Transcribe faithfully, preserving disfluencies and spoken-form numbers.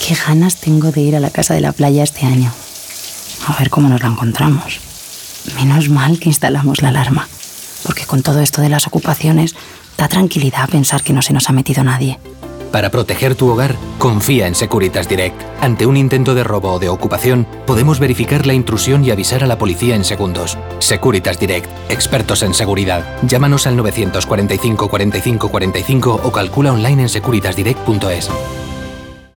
Qué ganas tengo de ir a la casa de la playa este año. A ver cómo nos la encontramos. Menos mal que instalamos la alarma, porque con todo esto de las ocupaciones da tranquilidad pensar que no se nos ha metido nadie. Para proteger tu hogar, confía en Securitas Direct. Ante un intento de robo o de ocupación, podemos verificar la intrusión y avisar a la policía en segundos. Securitas Direct, expertos en seguridad. Llámanos al nueve cuatro cinco, cuarenta y cinco, cuarenta y cinco cuarenta y cinco o calcula online en securitas direct punto es.